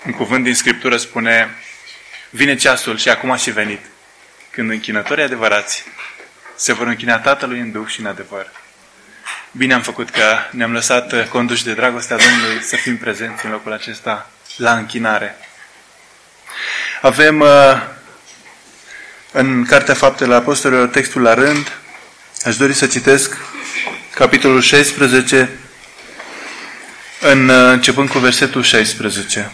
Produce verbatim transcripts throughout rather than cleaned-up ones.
Un cuvânt din Scriptură spune: vine ceasul și acum a și venit, când închinătorii adevărați se vor închina Tatălui în Duh și în adevăr. Bine am făcut că ne-am lăsat conduși de dragostea Domnului să fim prezenți în locul acesta la închinare. Avem uh, în Cartea Faptele Apostolilor textul la rând. Aș dori să citesc capitolul șaisprezece, în, uh, începând cu versetul șaisprezece.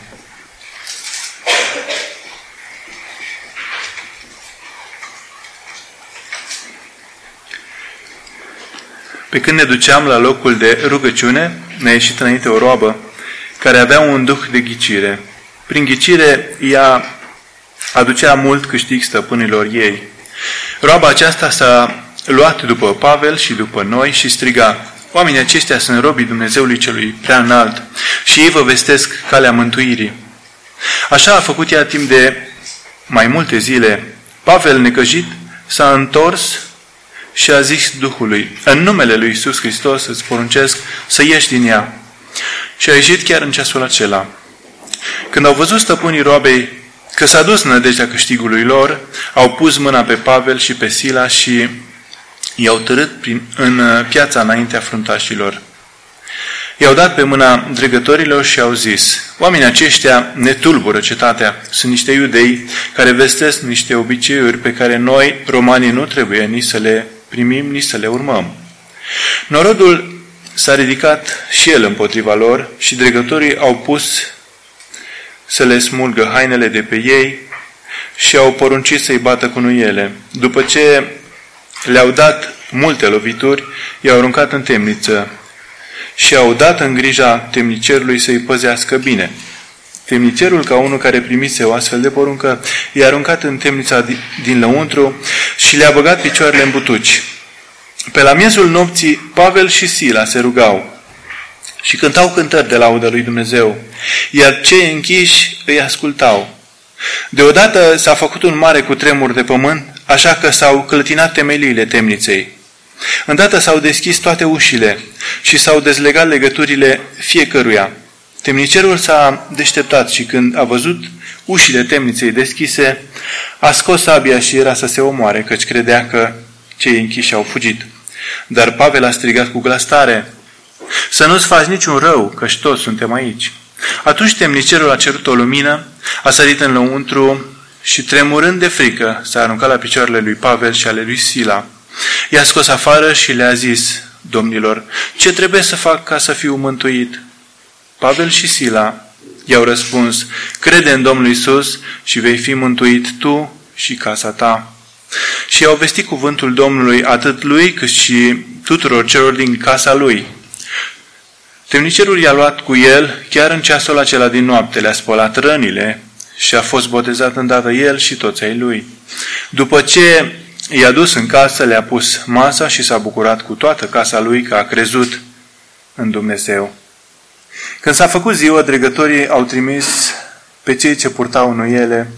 Pe când ne duceam la locul de rugăciune, ne-a ieșit înainte o roabă care avea un duh de ghicire. Prin ghicire ea aducea mult câștig stăpânilor ei. Roaba aceasta s-a luat după Pavel și după noi și striga: oamenii aceștia sunt robii Dumnezeului celui prea înalt și ei vă vestesc calea mântuirii. Așa a făcut ea timp de mai multe zile. Pavel, necăjit, s-a întors și a zis Duhului: în numele lui Iisus Hristos îți poruncesc să ieși din ea. Și a ieșit chiar în ceasul acela. Când au văzut stăpânii roabei că s-a dus nădejdea câștigului lor, au pus mâna pe Pavel și pe Sila și i-au târât prin, în piața înaintea fruntașilor. I-au dat pe mâna dregătorilor și au zis: oamenii aceștia ne tulbură cetatea. Sunt niște iudei care vestesc niște obiceiuri pe care noi, romanii, nu trebuie nici să le primim, nici să le urmăm. Norodul s-a ridicat și el împotriva lor și dregătorii au pus să le smulgă hainele de pe ei și au poruncit să-i bată cu nuiele. După ce le-au dat multe lovituri, i-au aruncat în temniță și au dat în grija temnicerului să-i păzească bine. Temnicerul, ca unul care primise o astfel de poruncă, i-a aruncat în temnița din lăuntru și le-a băgat picioarele în butuci. Pe la miezul nopții, Pavel și Sila se rugau și cântau cântări de laudă lui Dumnezeu, iar cei închiși îi ascultau. Deodată s-a făcut un mare cutremur de pământ, așa că s-au clătinat temeliile temniței. Îndată s-au deschis toate ușile și s-au dezlegat legăturile fiecăruia. Temnicerul s-a deșteptat și când a văzut ușile temniței deschise, a scos sabia și era să se omoare, căci credea că cei închiși au fugit. Dar Pavel a strigat cu glas tare: să nu-ți faci niciun rău, căci toți suntem aici. Atunci temnicerul a cerut o lumină, a sărit în lăuntru și, tremurând de frică, s-a aruncat la picioarele lui Pavel și ale lui Sila. I-a scos afară și le-a zis: domnilor, ce trebuie să fac ca să fiu mântuit? Pavel și Sila i-au răspuns: crede în Domnul Iisus și vei fi mântuit tu și casa ta. Și i-au vestit cuvântul Domnului atât lui cât și tuturor celor din casa lui. Temnicerul i-a luat cu el chiar în ceasul acela din noapte, le-a spălat rănile și a fost botezat îndată el și toți ai lui. După ce i-a dus în casă, le-a pus masa și s-a bucurat cu toată casa lui că a crezut în Dumnezeu. Când s-a făcut ziua, dregătorii au trimis pe cei ce purtau nuiele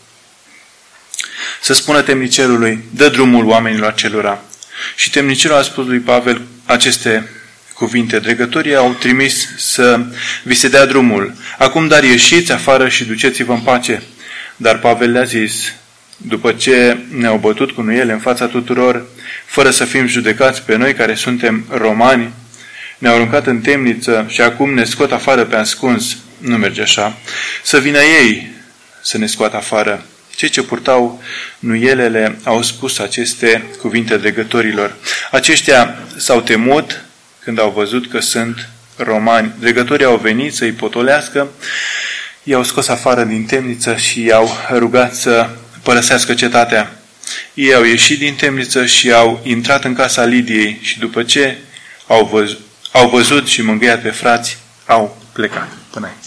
să spună temnicerului: dă drumul oamenilor acelora. Și temnicerul a spus lui Pavel aceste cuvinte: dregătorii au trimis să vi se dea drumul. Acum dar ieșiți afară și duceți-vă în pace. Dar Pavel le-a zis: după ce ne-au bătut cu nuiele în fața tuturor, fără să fim judecați pe noi care suntem romani, ne-au aruncat în temniță și acum ne scot afară pe ascuns. Nu merge așa. Să vină ei să ne scoată afară. Cei ce purtau nuielele au spus aceste cuvinte dregătorilor. Aceștia s-au temut când au văzut că sunt romani. Dregătorii au venit să-i potolească, i-au scos afară din temniță și i-au rugat să părăsească cetatea. Ei au ieșit din temniță și au intrat în casa Lidiei și după ce au văzut, au văzut și mângâiat pe frați, au plecat până aici.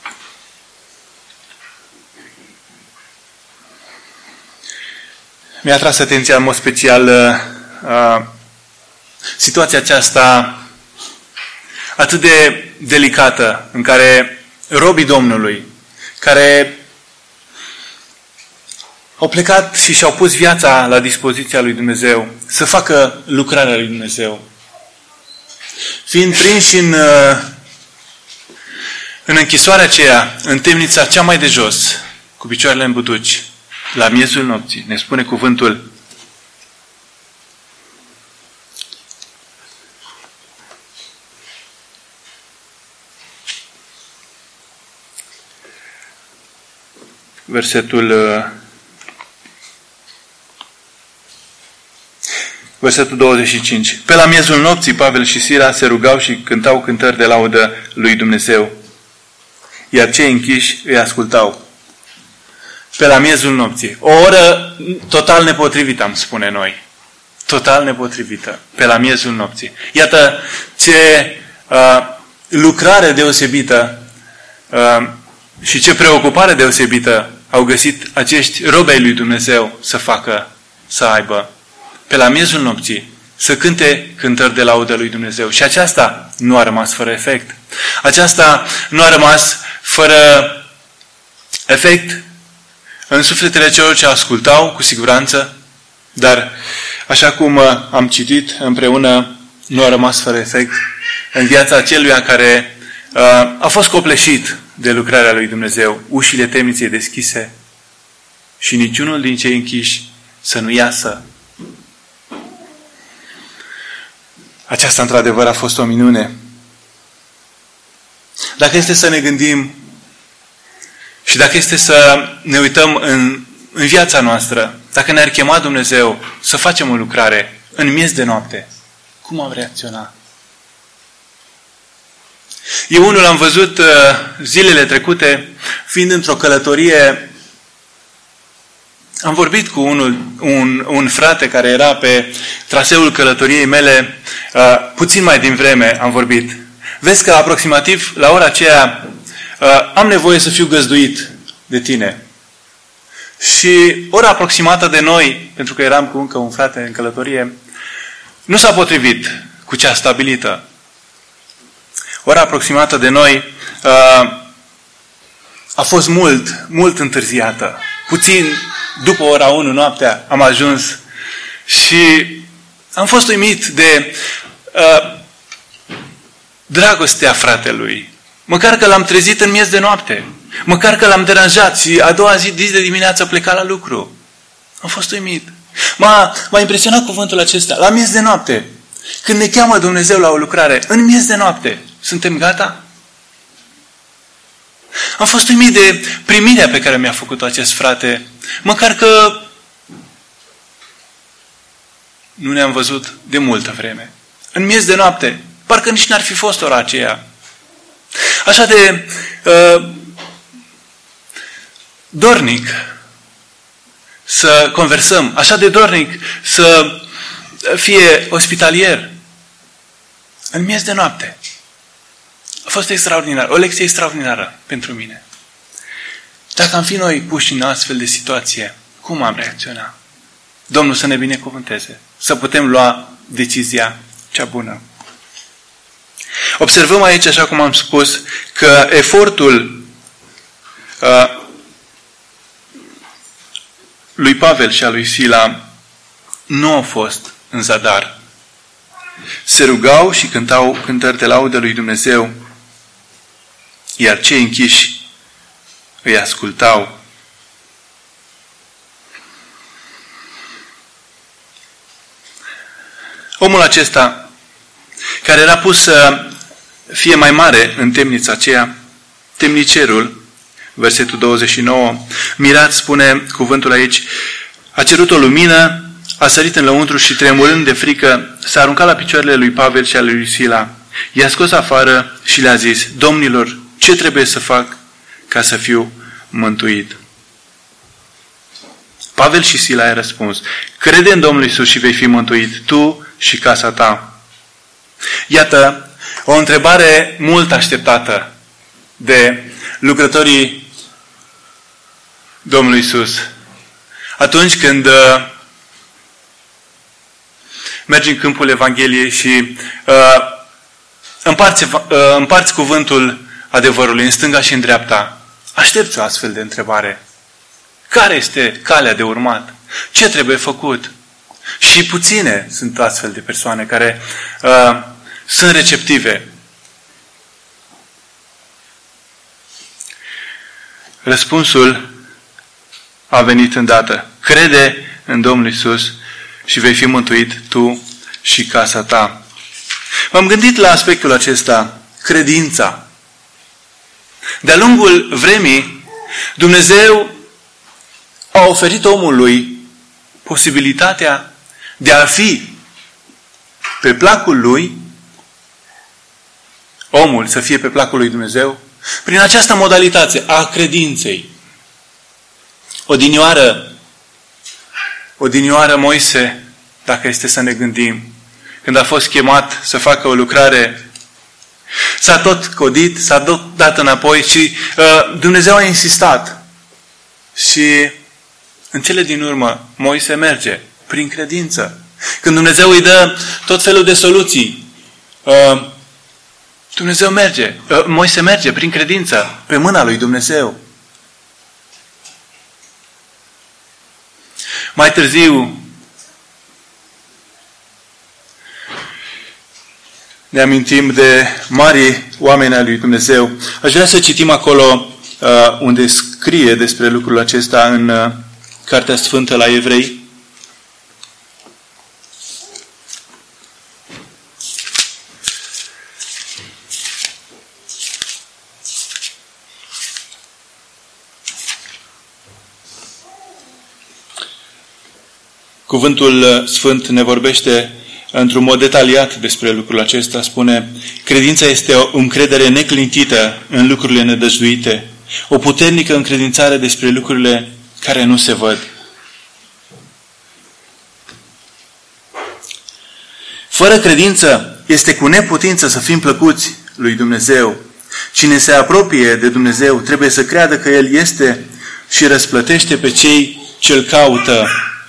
Mi-a atras atenția în mod special uh, situația aceasta atât de delicată, în care robii Domnului, care au plecat și și-au pus viața la dispoziția lui Dumnezeu, să facă lucrarea lui Dumnezeu, fiind prinși în, În închisoarea aceea, în temnița cea mai de jos, cu picioarele în butuci, la miezul nopții, ne spune cuvântul: versetul versetul douăzeci și cinci. Pe la miezul nopții, Pavel și Sila se rugau și cântau cântări de laudă lui Dumnezeu, iar cei închiși îi ascultau. Pe la miezul nopții. O oră total nepotrivită, am spune noi. Total nepotrivită. Pe la miezul nopții. Iată ce uh, lucrare deosebită uh, și ce preocupare deosebită au găsit acești robi ai lui Dumnezeu să facă, să aibă. Pe la miezul nopții, să cânte cântări de laudă lui Dumnezeu. Și aceasta nu a rămas fără efect. Aceasta nu a rămas fără efect în sufletele celor ce ascultau, cu siguranță, dar, așa cum am citit împreună, nu a rămas fără efect în viața aceluia care uh, a fost copleșit de lucrarea lui Dumnezeu, ușile temniței deschise și niciunul din cei închiși să nu iasă. Aceasta, într-adevăr, a fost o minune. Dacă este să ne gândim și dacă este să ne uităm în, în viața noastră, dacă ne-ar chema Dumnezeu să facem o lucrare în miez de noapte, cum am reacționat? Eu unul am văzut uh, zilele trecute, fiind într-o călătorie, am vorbit cu unul, un, un frate care era pe traseul călătoriei mele, uh, puțin mai din vreme am vorbit. Vezi că aproximativ la ora aceea uh, am nevoie să fiu găzduit de tine. Și ora aproximată de noi, pentru că eram cu încă un frate în călătorie, nu s-a potrivit cu cea stabilită. Ora aproximată de noi uh, a fost mult, mult întârziată. Puțin după ora unu noaptea am ajuns și am fost uimit de uh, dragostea fratelui. Măcar că l-am trezit în miez de noapte. Măcar că l-am deranjat și a doua zi, zi de dimineață pleca la lucru. Am fost uimit. M-a, m-a impresionat cuvântul acesta. La miez de noapte. Când ne cheamă Dumnezeu la o lucrare, în miez de noapte, suntem gata? Am fost uimit de primirea pe care mi-a făcut-o acest frate. Măcar că nu ne-am văzut de multă vreme. În miez de noapte. Parcă nici n-ar fi fost ora aceea. Așa de uh, dornic să conversăm. Așa de dornic să fie ospitalier. În miez de noapte. A fost extraordinar. O lecție extraordinară pentru mine. Dacă am fi noi puși în astfel de situație, cum am reacționat? Domnul să ne binecuvânteze. Să putem lua decizia cea bună. Observăm aici, așa cum am spus, că efortul uh, lui Pavel și a lui Sila nu a fost în zadar. Se rugau și cântau cântări de laudă lui Dumnezeu, iar cei închiși îi ascultau. Omul acesta, care era pus să fie mai mare în temnița aceea, temnicerul, versetul douăzeci și nouă, mirat spune cuvântul aici, a cerut o lumină, a sărit în lăuntru și tremurând de frică, s-a aruncat la picioarele lui Pavel și ale lui Sila. I-a scos afară și le-a zis, domnilor, ce trebuie să fac ca să fiu mântuit? Pavel și Sila i-a răspuns, crede în Domnul Iisus și vei fi mântuit, tu și casa ta. Iată, o întrebare mult așteptată de lucrătorii Domnului Iisus. Atunci când uh, mergi în câmpul Evangheliei și uh, împarți, uh, împarți cuvântul adevărului în stânga și în dreapta, aștepți o astfel de întrebare. Care este calea de urmat? Ce trebuie făcut? Și puține sunt astfel de persoane care uh, sunt receptive. Răspunsul a venit îndată. Crede în Domnul Iisus și vei fi mântuit tu și casa ta. M-am gândit la aspectul acesta, credința. De-a lungul vremii, Dumnezeu a oferit omului posibilitatea de a fi pe placul lui, omul să fie pe placul lui Dumnezeu, prin această modalitate a credinței. Odinioară, odinioară Moise, dacă este să ne gândim, când a fost chemat să facă o lucrare, s-a tot codit, s-a tot dat înapoi și uh, Dumnezeu a insistat. Și în cele din urmă, Moise merge prin credință. Când Dumnezeu îi dă tot felul de soluții, uh, Dumnezeu merge, uh, Moise merge prin credință pe mâna lui Dumnezeu. Mai târziu, ne amintim de mari oameni ai lui Dumnezeu. Aș vrea să citim acolo uh, unde scrie despre lucrul acesta în uh, Cartea Sfântă la Evrei. Cuvântul Sfânt ne vorbește într-un mod detaliat despre lucrul acesta. Spune, credința este o încredere neclintită în lucrurile nedăjduite, o puternică încredințare despre lucrurile care nu se văd. Fără credință este cu neputință să fim plăcuți lui Dumnezeu. Cine se apropie de Dumnezeu trebuie să creadă că El este și răsplătește pe cei ce-L caută.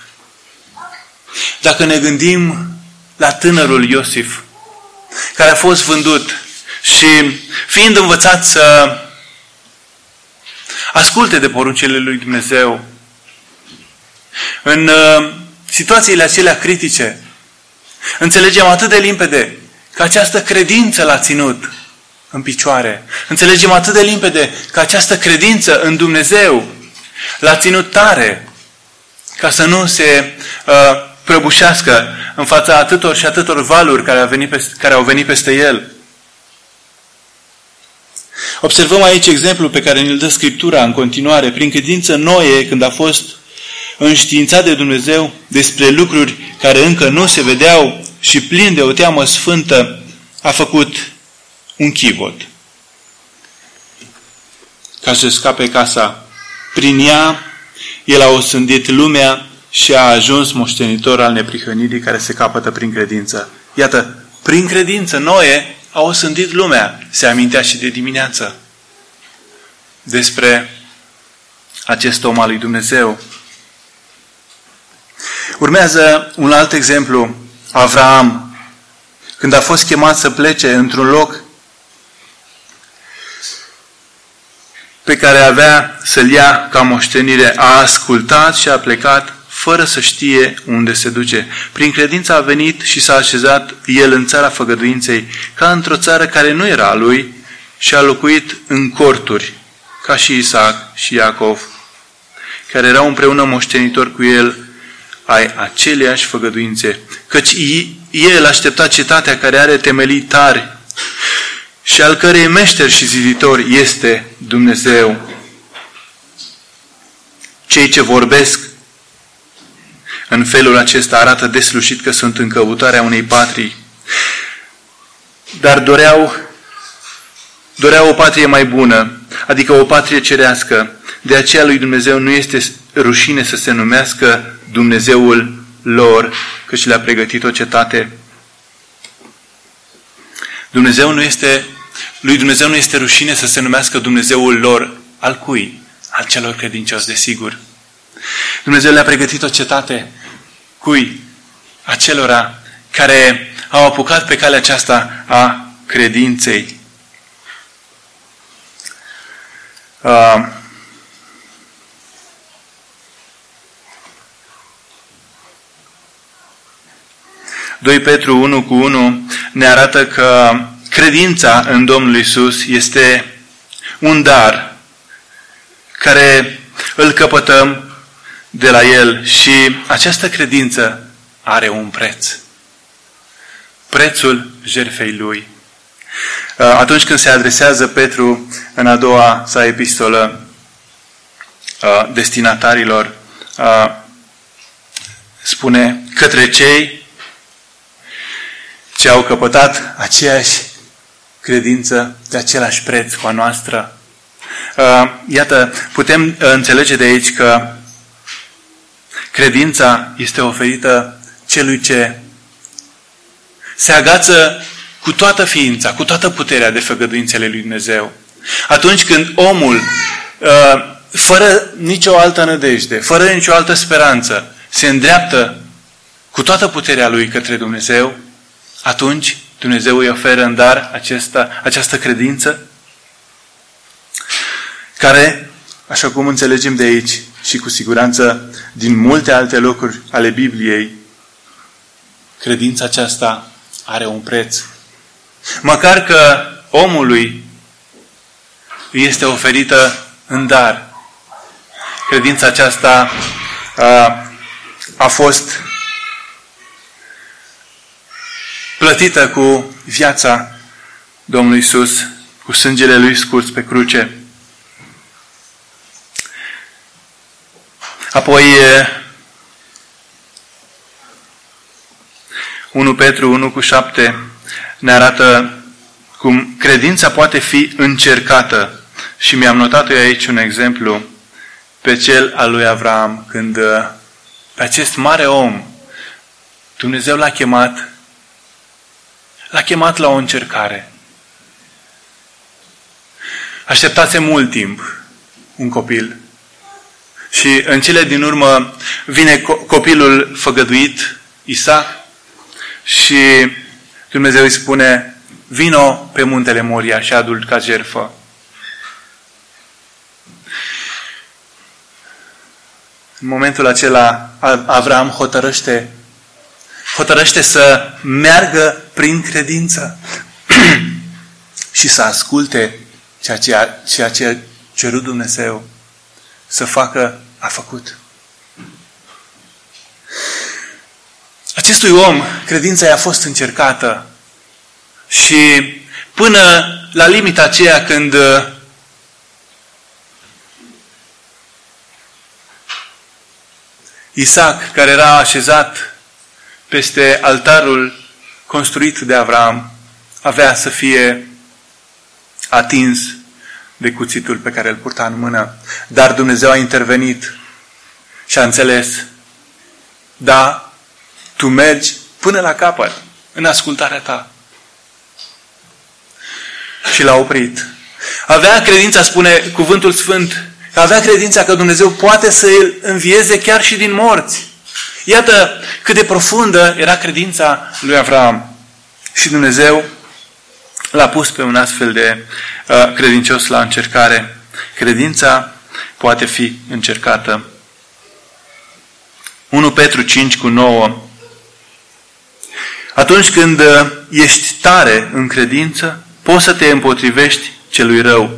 Dacă ne gândim la tânărul Iosif, care a fost vândut și fiind învățat să asculte de poruncile lui Dumnezeu, în uh, situațiile acelea critice, înțelegem atât de limpede că această credință l-a ținut în picioare. Înțelegem atât de limpede că această credință în Dumnezeu l-a ținut tare ca să nu se uh, prăbușească în fața atâtor și atâtor valuri care au venit peste, care au venit peste el. Observăm aici exemplul pe care ne-l dă Scriptura în continuare. Prin credință Noe, când a fost înștiințat de Dumnezeu despre lucruri care încă nu se vedeau și plin de o teamă sfântă, a făcut un chivot ca să scape casa. Prin ea, el a osândit lumea și a ajuns moștenitor al neprihănirii care se capătă prin credință. Iată, prin credință Noe a osândit lumea. Se amintea și de dimineață despre acest om al lui Dumnezeu. Urmează un alt exemplu, Avraam, când a fost chemat să plece într-un loc pe care avea să-l ia ca moștenire, a ascultat și a plecat fără să știe unde se duce. Prin credință a venit și s-a așezat el în țara făgăduinței, ca într-o țară care nu era a lui, și a locuit în corturi, ca și Isaac și Iacov, care erau împreună moștenitori cu el ai aceleași făgăduințe, căci el aștepta cetatea care are temelii tari și al cărei meșter și ziditor este Dumnezeu. Cei ce vorbesc în felul acesta arată deslușit că sunt în căutarea unei patrii, dar doreau, doreau o patrie mai bună, adică o patrie cerească. De aceea lui Dumnezeu nu este rușine să se numească Dumnezeul lor, căci le-a pregătit o cetate. Dumnezeu nu este, lui Dumnezeu nu este rușine să se numească Dumnezeul lor. Al cui? Al celor credincioși, desigur. Dumnezeu le-a pregătit o cetate. Cui? Acelora care au apucat pe calea aceasta a credinței. Uh, doi Petru unu cu unu ne arată că credința în Domnul Iisus este un dar care îl căpătăm de la El și această credință are un preț. Prețul jertfei Lui. Atunci când se adresează Petru în a doua sa epistolă destinatarilor, spune către cei ce au căpătat aceeași credință de același preț cu a noastră. Iată, putem înțelege de aici că credința este oferită celui ce se agață cu toată ființa, cu toată puterea de făgăduințele lui Dumnezeu. Atunci când omul, fără nicio altă nădejde, fără nicio altă speranță, se îndreaptă cu toată puterea lui către Dumnezeu, atunci Dumnezeu îi oferă în dar acesta, această credință care, așa cum înțelegem de aici și cu siguranță din multe alte locuri ale Bibliei, credința aceasta are un preț. Măcar că omului îi este oferită în dar. Credința aceasta a, a fost plătită cu viața Domnului Iisus, cu sângele Lui scurs pe cruce. Apoi, unu Petru unu cu șapte ne arată cum credința poate fi încercată. Și mi-am notat eu aici un exemplu pe cel al lui Avram, când pe acest mare om Dumnezeu l-a chemat, l-a chemat la o încercare. Așteptase mult timp un copil. Și în cele din urmă vine copilul făgăduit, Isaac, și Dumnezeu îi spune, vino pe muntele Moria și adu-l ca jertfă. În momentul acela, Avram hotărăște, hotărăște să meargă prin credință și să asculte ceea ce a, ceea ce a cerut Dumnezeu să facă, a făcut. Acestui om, credința i-a fost încercată și până la limita aceea când Isaac, care era așezat peste altarul construit de Avram, avea să fie atins de cuțitul pe care îl purta în mână. Dar Dumnezeu a intervenit și a înțeles, da, tu mergi până la capăt în ascultarea ta. Și l-a oprit. Avea credința, spune cuvântul Sfânt, că avea credința că Dumnezeu poate să îl învieze chiar și din morți. Iată cât de profundă era credința lui Avram. Și Dumnezeu l-a pus pe un astfel de uh, credincios la încercare. Credința poate fi încercată. unu Petru cinci cu nouă. Atunci când uh, ești tare în credință, poți să te împotrivești celui rău.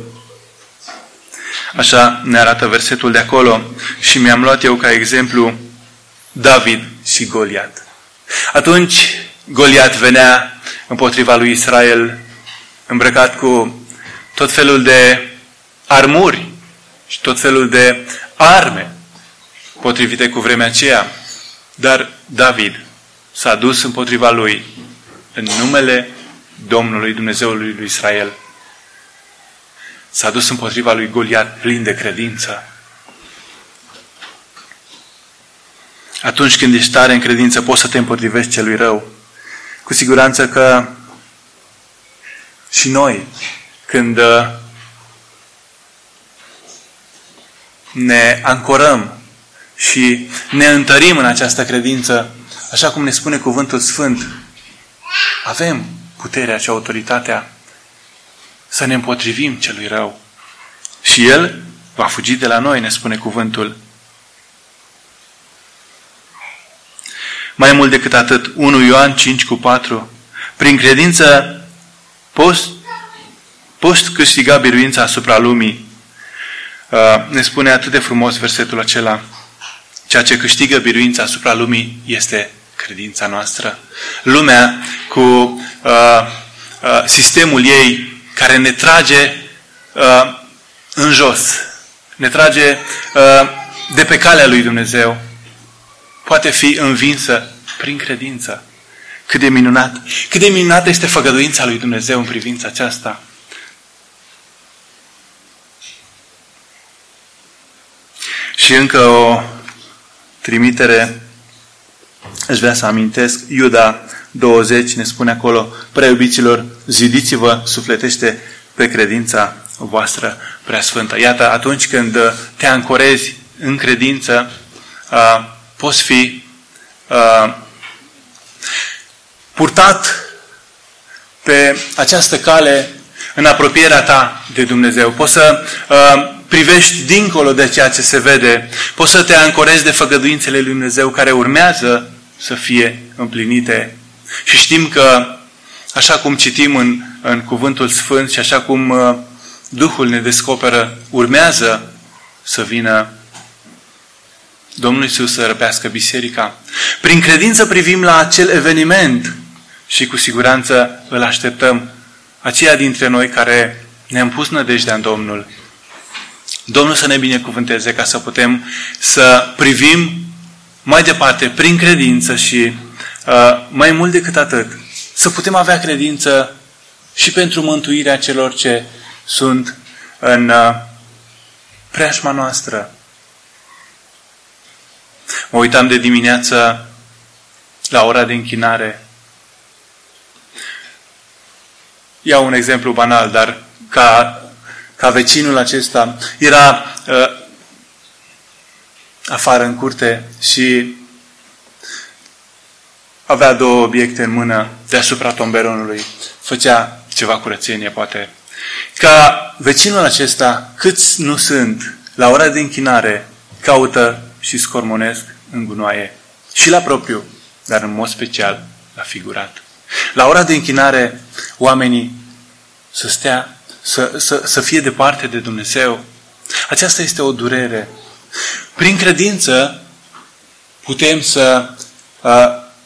Așa ne arată versetul de acolo și mi-am luat eu ca exemplu David și Goliat. Atunci Goliat venea împotriva lui Israel îmbrăcat cu tot felul de armuri și tot felul de arme potrivite cu vremea aceea. Dar David s-a dus împotriva lui în numele Domnului Dumnezeului lui Israel. S-a dus împotriva lui Goliat plin de credință. Atunci când ești tare în credință, poți să te împotrivești celui rău. Cu siguranță că și noi, când ne ancorăm și ne întărim în această credință, așa cum ne spune cuvântul Sfânt, avem puterea și autoritatea să ne împotrivim celui rău. Și el va fugi de la noi, ne spune cuvântul. Mai mult decât atât, unu Ioan cinci cu patru. Prin credință poți, poți câștiga biruința asupra lumii. ne spune atât de frumos versetul acela: ceea ce câștigă biruința asupra lumii este credința noastră. Lumea cu uh, uh, sistemul ei care ne trage uh, în jos, ne trage uh, de pe calea lui Dumnezeu, poate fi învinsă prin credință. Cât de minunat! Cât de minunată este făgăduința lui Dumnezeu în privința aceasta. Și încă o trimitere, aș vrea să amintesc, Iuda douăzeci ne spune acolo: prea iubiților, zidiți-vă sufletește pe credința voastră prea sfântă. Iată, atunci când te ancorezi în credință, uh, poți fi uh, purtat pe această cale în apropierea ta de Dumnezeu. Poți să uh, privești dincolo de ceea ce se vede. Poți să te ancorezi de făgăduințele lui Dumnezeu care urmează să fie împlinite. Și știm că, așa cum citim în, în Cuvântul Sfânt și așa cum uh, Duhul ne descoperă, urmează să vină Domnul Iisus să răpească biserica. Prin credință privim la acel eveniment și cu siguranță îl așteptăm. Aceia dintre noi care ne-am pus nădejdea în Domnul. Domnul să ne binecuvânteze ca să putem să privim mai departe prin credință și uh, mai mult decât atât, să putem avea credință și pentru mântuirea celor ce sunt în uh, preajma noastră. Mă uitam de dimineață la ora de închinare. Iau un exemplu banal, dar ca, ca vecinul acesta era uh, afară în curte și avea două obiecte în mână deasupra tomberonului. Făcea ceva curățenie, poate. Ca vecinul acesta, câți nu sunt, la ora de închinare, caută și scormonesc în gunoaie. Și la propriu, dar în mod special la figurat. La ora de închinare, oamenii să stea, să, să, să fie departe de Dumnezeu. Aceasta este o durere. Prin credință putem să uh,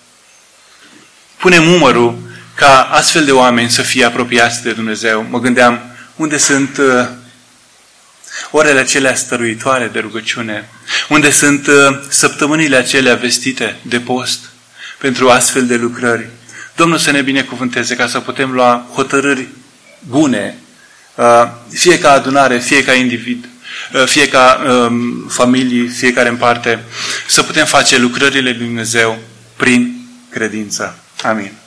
punem umărul ca astfel de oameni să fie apropiați de Dumnezeu. Mă gândeam, unde sunt uh, orele acelea stăruitoare de rugăciune? Unde sunt uh, săptămânile acelea vestite de post pentru astfel de lucrări? Domnul să ne binecuvânteze ca să putem lua hotărâri bune, uh, fie ca adunare, fie ca individ, uh, fie ca um, familii, fiecare în parte, să putem face lucrările lui Dumnezeu prin credință. Amin.